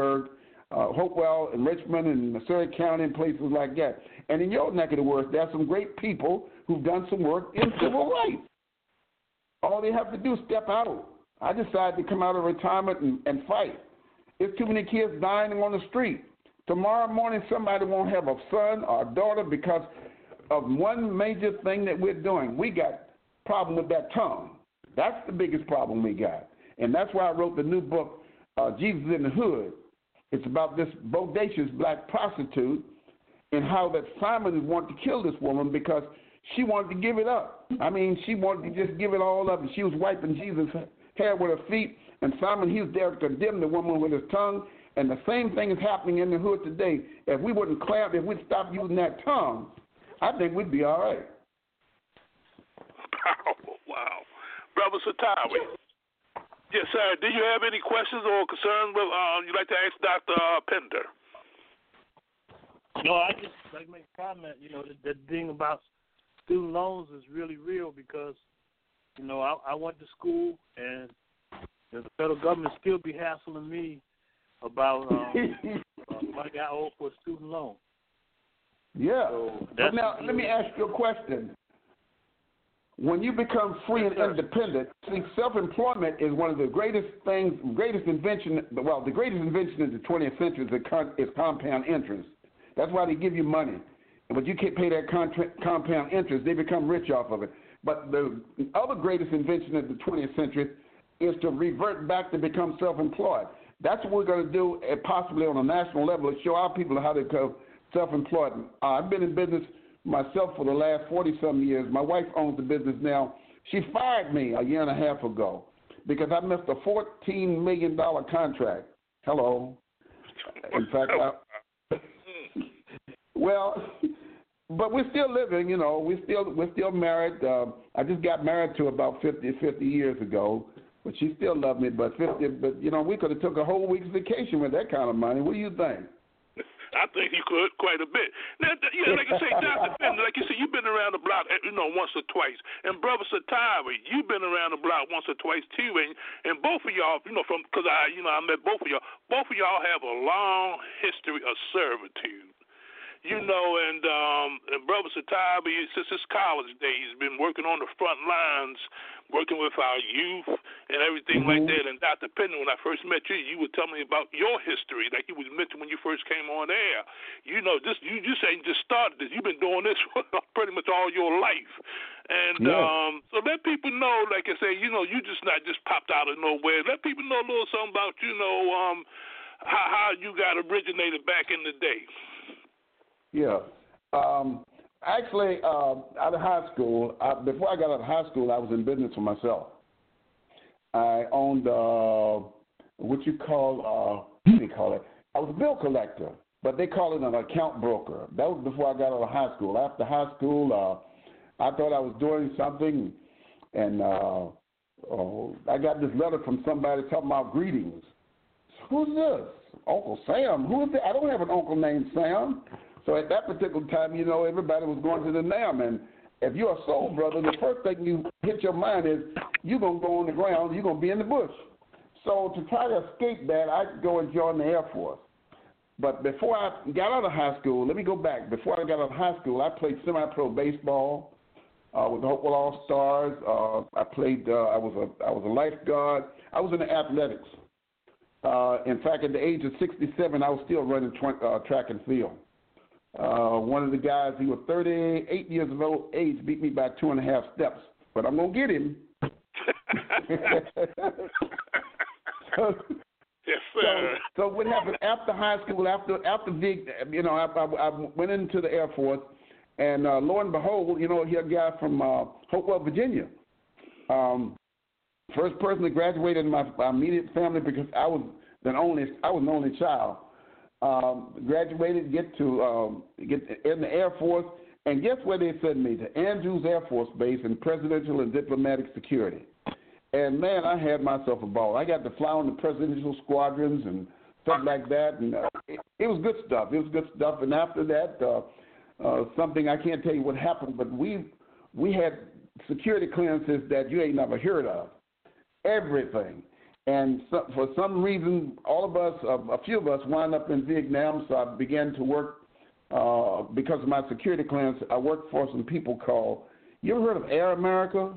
and Richmond, and Surrey County, and places like that. And in your neck of the woods, there's some great people who've done some work in civil rights. All they have to do is step out. I decided to come out of retirement and fight. There's too many kids dying on the street. Tomorrow morning, somebody won't have a son or a daughter because of one major thing that we're doing. We got a problem with that tongue. That's the biggest problem we got. And that's why I wrote the new book, Jesus in the Hood. It's about this bodacious black prostitute and how that Simon wanted to kill this woman because she wanted to give it up. I mean, she wanted to just give it all up, and she was wiping Jesus' hair with her feet, and Simon, he was there to condemn the woman with his tongue, and the same thing is happening in the hood today. If we wouldn't clamp, if we'd stop using that tongue, I think we'd be all right. Wow. Brother Satawi. Yes, sir. Do you have any questions or concerns you'd like to ask Dr. Pender? No, I just like to make a comment. You know, the thing about student loans is really real because, you know, I went to school and the federal government still be hassling me about money I owe for a student loan. Yeah. So but now, let me ask you a question. When you become free and independent, see, self-employment is one of the greatest invention in the 20th century is compound interest. That's why they give you money. But you can't pay that compound interest. They become rich off of it. But the other greatest invention of the 20th century is to revert back to become self-employed. That's what we're going to do, possibly on a national level, to show our people how to become self-employed. I've been in business myself for the last 40-some years. My wife owns the business now. She fired me a year and a half ago because I missed a $14 million contract. Hello. In fact, but we're still living, you know. We're still married. I just got married to about 50 years ago, but she still loved me. But you know, we could have took a whole week's vacation with that kind of money. What do you think? I think you could quite a bit. Now, yeah, like I say, Dr. Pender, like you said, you've been around the block, you know, once or twice. And Brother Satawi, you've been around the block once or twice too. And both of y'all, you know, because I met both of y'all. Both of y'all have a long history of servitude. You know, and Brother Satawi, since his college days, he's been working on the front lines, working with our youth and everything like that. And Dr. Pender, when I first met you, you would tell me about your history, like you was mentioned when you first came on air. You know, you just ain't just started this. You've been doing this for pretty much all your life. And so let people know, like I say, you know, you just not just popped out of nowhere. Let people know a little something about, you know, how you got originated back in the day. Yeah. Actually, out of high school, before I got out of high school, I was in business for myself. I owned what do you call it? I was a bill collector, but they call it an account broker. That was before I got out of high school. After high school, I thought I was doing something, and I got this letter from somebody talking about greetings. Who's this? Uncle Sam. Who is that? I don't have an uncle named Sam. So at that particular time, you know, everybody was going to the NAM. And if you're a soul brother, the first thing you hit your mind is you're going to go on the ground, you're going to be in the bush. So to try to escape that, I go and join the Air Force. But before I got out of high school, let me go back. Before I got out of high school, I played semi-pro baseball with the Hopewell All-Stars. I was a lifeguard. I was in the athletics. In fact, at the age of 67, I was still running track and field. One of the guys, he was 38 years of age, beat me by 2.5 steps. But I'm going to get him. Yes, sir. So what happened after high school, after I went into the Air Force, and lo and behold, you know, here's a guy from Hopewell, Virginia. First person that graduated in my immediate family because I was the only child. Graduated, get in the Air Force, and guess where they sent me? To Andrews Air Force Base in Presidential and Diplomatic Security. And man, I had myself a ball. I got to fly on the presidential squadrons and stuff like that, and it was good stuff. It was good stuff. And after that, something I can't tell you what happened, but we had security clearances that you ain't never heard of. Everything. And so, for some reason, all of us, a few of us, wound up in Vietnam, so I began to work, because of my security clearance, I worked for some people called, you ever heard of Air America?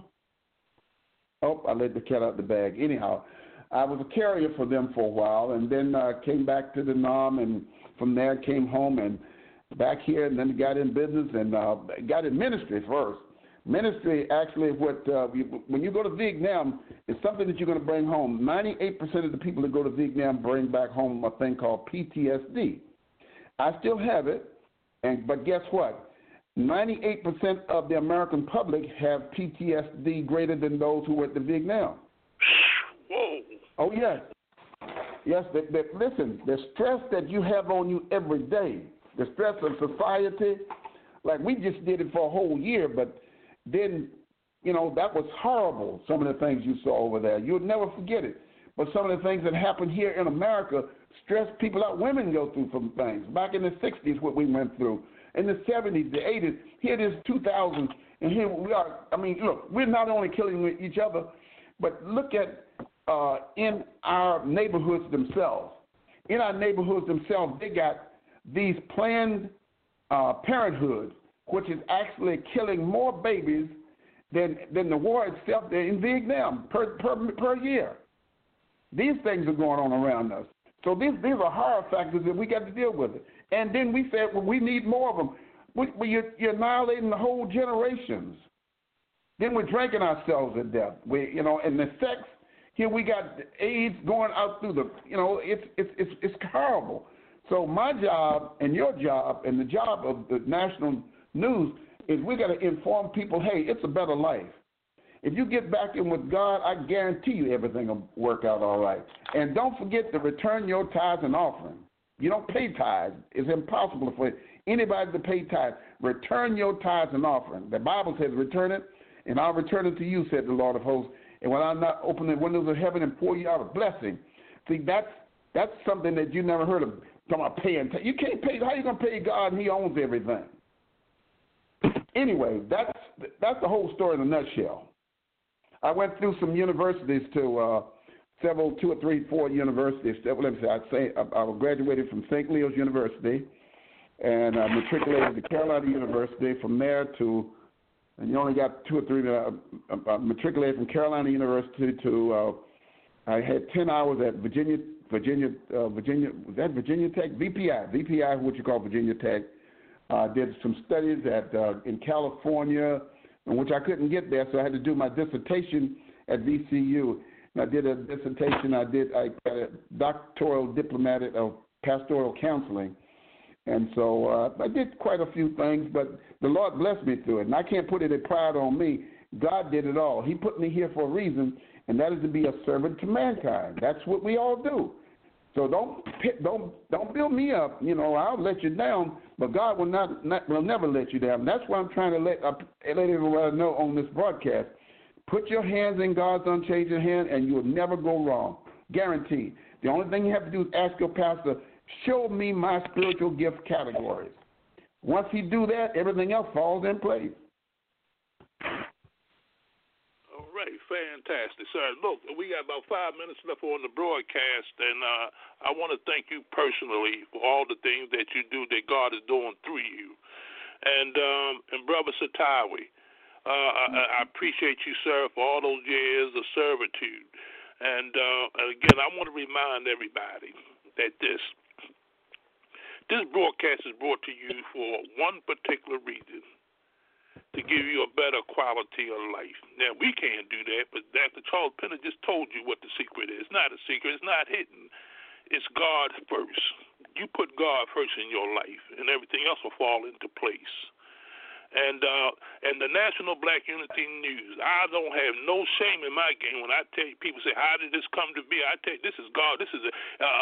Oh, I let the cat out the bag. Anyhow, I was a carrier for them for a while, and then came back to the NAM, and from there came home and back here, and then got in business and got in ministry first. Ministry, actually, when you go to Vietnam, it's something that you're going to bring home. 98% of the people that go to Vietnam bring back home a thing called PTSD. I still have it, but guess what? 98% of the American public have PTSD greater than those who went to Vietnam. Whoa. Oh, yes. Yes, listen, the stress that you have on you every day, the stress of society, like we just did it for a whole year, but then, that was horrible, some of the things you saw over there. You would never forget it. But some of the things that happened here in America stress people out. Women go through some things. Back in the 60s, what we went through. In the 70s, the 80s, here it is 2000, and here we are. I mean, look, we're not only killing each other, but look at in our neighborhoods themselves. In our neighborhoods themselves, they got these Planned Parenthood, which is actually killing more babies than the war itself in Vietnam per year. These things are going on around us. So these are horror factors that we got to deal with. And then we said, well, we need more of them. You're annihilating the whole generations. Then we're drinking ourselves to death. And the sex, here we got AIDS going out through the, it's horrible. So my job and your job and the job of the national news is we got to inform people, hey, it's a better life. If you get back in with God, I guarantee you everything will work out all right. And don't forget to return your tithes and offering. You don't pay tithes. It's impossible for anybody to pay tithes. Return your tithes and offering. The Bible says return it, and I'll return it to you, said the Lord of hosts. And when I'm not open the windows of heaven and pour you out a blessing. See, that's something that you never heard of. Talking about paying. You can't pay. How are you going to pay God and he owns everything? Anyway, that's the whole story in a nutshell. I went through some universities to several, 2 or 3, 4 universities. Let me say, I graduated from St. Leo's University and matriculated to Carolina University. From there to, and you only got 2 or 3, matriculated from Carolina University to, I had 10 hours at Virginia, was that Virginia Tech? VPI, what you call Virginia Tech. Did some studies in California, in which I couldn't get there, so I had to do my dissertation at VCU. And I did a dissertation. I got a doctoral diploma of pastoral counseling. And so I did quite a few things, but the Lord blessed me through it. And I can't put it in pride on me. God did it all. He put me here for a reason, and that is to be a servant to mankind. That's what we all do. So don't build me up. I'll let you down, but God will will never let you down. That's why I'm trying to let everyone know on this broadcast. Put your hands in God's unchanging hand, and you will never go wrong. Guaranteed. The only thing you have to do is ask your pastor, show me my spiritual gift categories. Once he do that, everything else falls in place. All right, fantastic, sir. Look, we got about 5 minutes left on the broadcast, and I want to thank you personally for all the things that you do that God is doing through you. And Brother Satawi, I appreciate you, sir, for all those years of servitude. And again, I want to remind everybody that this broadcast is brought to you for one particular reason, to give you a better quality of life. Now, we can't do that, but Dr. Charles Penner just told you what the secret is. It's not a secret. It's not hidden. It's God first. You put God first in your life, and everything else will fall into place. And the National Black Unity News, I don't have no shame in my game when I tell you, people say, how did this come to be? I tell you, this is God. This is a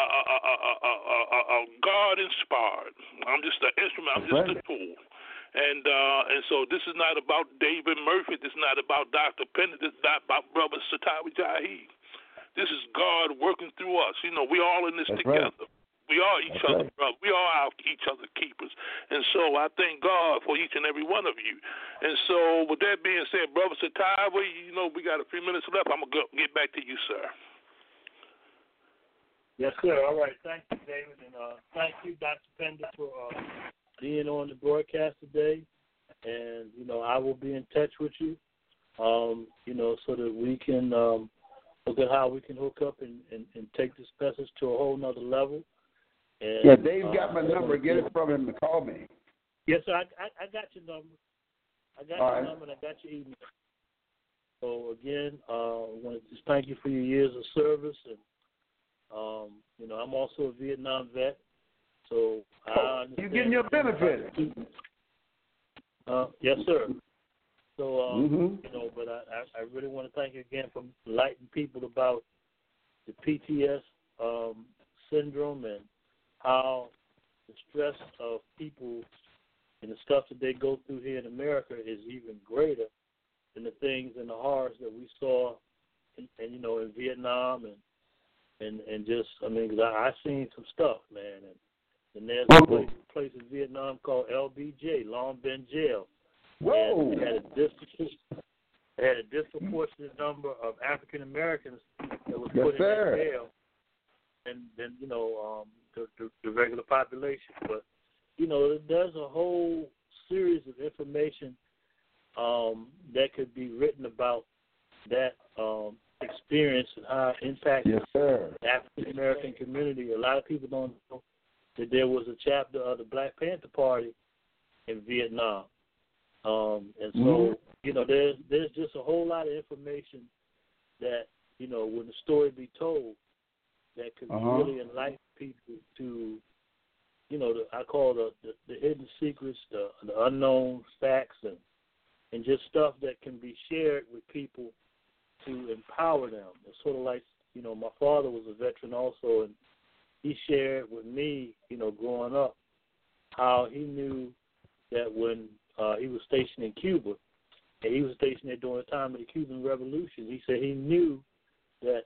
God-inspired. I'm just an instrument. I'm just a tool. And so this is not about David Murphy. This is not about Dr. Penner. This is not about Brother Satawi Jahi. This is God working through us. We're all in this together. Right. We are each other, brother. We are each other keepers. And so I thank God for each and every one of you. And so with that being said, Brother Satava, we got a few minutes left. I'm going to get back to you, sir. Yes, sir. All right. Thank you, David. And thank you, Dr. Pender, for being on the broadcast today. And, I will be in touch with you, so that we can look at how we can hook up and take this message to a whole nother level. And, yeah, Dave got my number. Get it from him to call me. Yes, sir. I got your number. I got your number and I got your email. So, again, I want to just thank you for your years of service. And, I'm also a Vietnam vet. So, I understand. You're getting your benefits. Yes, sir. So, but I really want to thank you again for enlightening people about the PTS syndrome and how the stress of people and the stuff that they go through here in America is even greater than the things and the horrors that we saw in Vietnam and just, because I seen some stuff, man. And there's a place in Vietnam called LBJ, Long Binh Jail. Whoa. And they had a disproportionate number of African Americans that was put in that jail, and then the regular population. But there's a whole series of information that could be written about that experience and how it impacted the African American community. A lot of people don't know that there was a chapter of the Black Panther Party in Vietnam. And so, there's just a whole lot of information that, when the story be told, that could really enlighten people to, I call the hidden secrets, the unknown facts, and just stuff that can be shared with people to empower them. It's sort of like, my father was a veteran also, and he shared with me, growing up, how he knew that when he was stationed in Cuba, and he was stationed there during the time of the Cuban Revolution. He said he knew that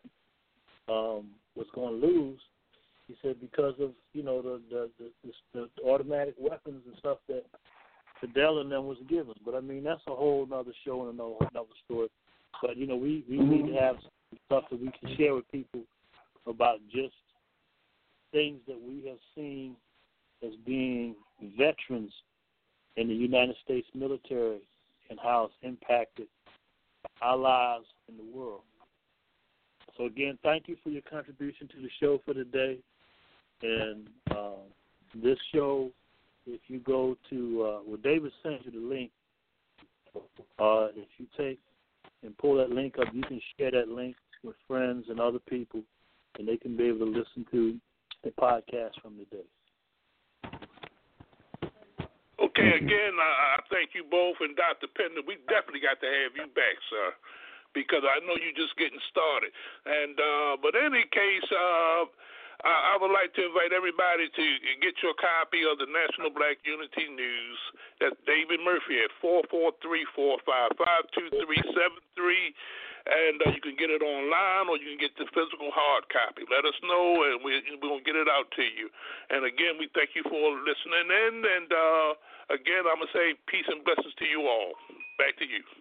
was going to lose. He said because of the automatic weapons and stuff that Fidel and them was given. But that's a whole other show and another story. But we need to have stuff that we can share with people about just things that we have seen as being veterans in the United States military and how it's impacted our lives in the world. So again, thank you for your contribution to the show for today. And this show, if you go to, David sent you the link. If you take and pull that link up, you can share that link with friends and other people, and they can be able to listen to the podcast from today. Okay, again, I thank you both, and Dr. Pender, we definitely got to have you back, sir, because I know you're just getting started. And but in any case, I would like to invite everybody to get your copy of the National Black Unity News. That's David Murphy at 443-455-2373. And you can get it online or you can get the physical hard copy. Let us know, and we're going to get it out to you. And, again, we thank you for listening in. And, again, I'm going to say peace and blessings to you all. Back to you.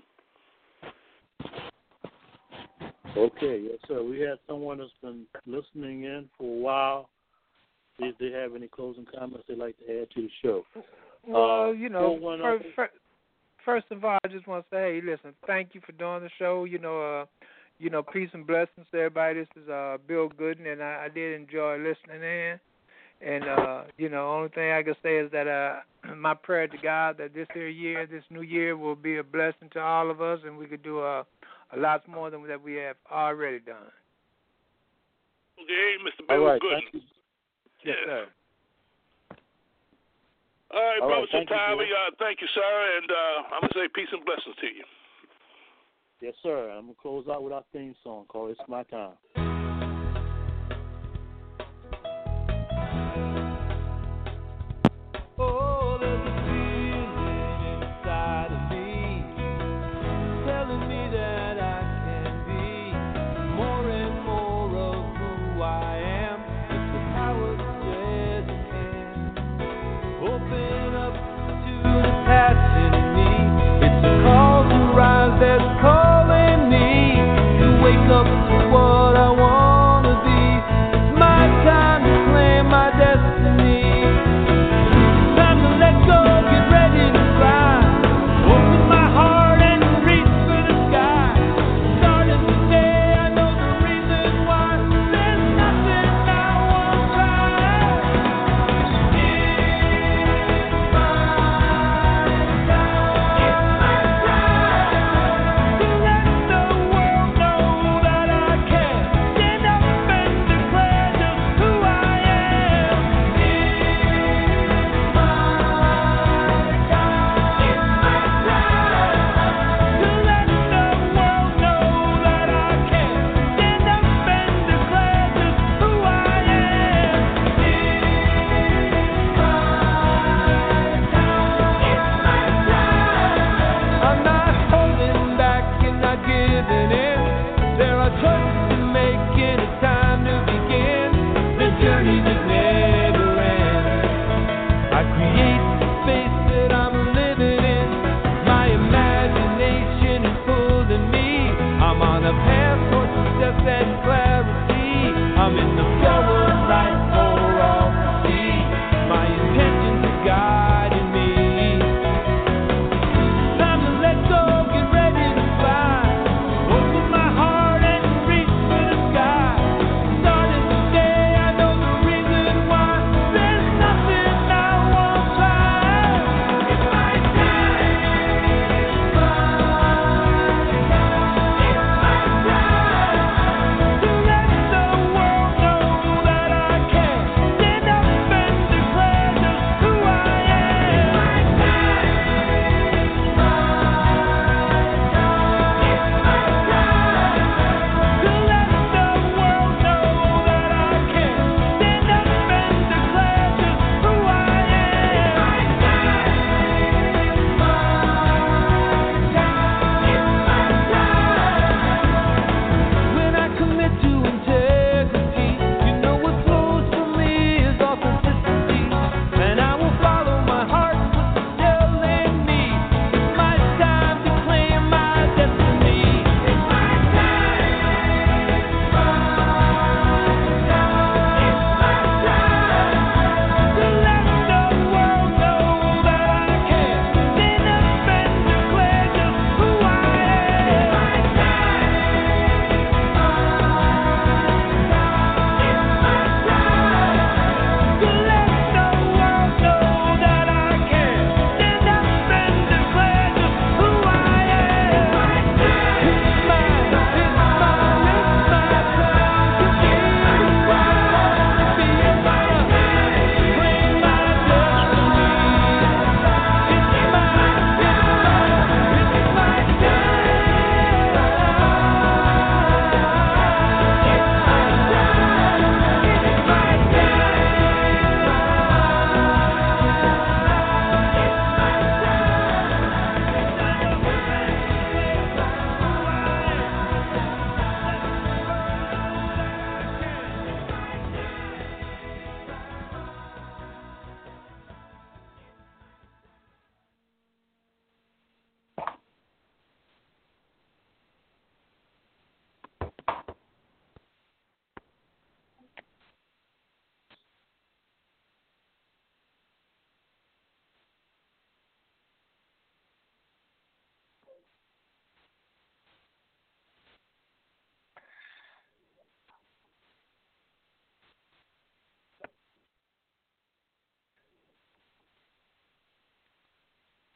Okay, yes, sir. We had someone that's been listening in for a while. See if they have any closing comments they'd like to add to the show. Well, first of all, I just want to say, hey, listen, thank you for doing the show. Peace and blessings to everybody. This is Bill Gooden, and I did enjoy listening in. And, only thing I can say is that my prayer to God that this new year will be a blessing to all of us, and we could do a lot more than that we have already done. Okay, Mr. Bill Gooden. Yes, sir. All right, Brother Satavi, thank you, sir, and I'm going to say peace and blessings to you. Yes, sir. I'm going to close out with our theme song called It's My Time. Oh, there's a feeling inside of me telling me that I can be more and more of who I am. It's the power to say journey that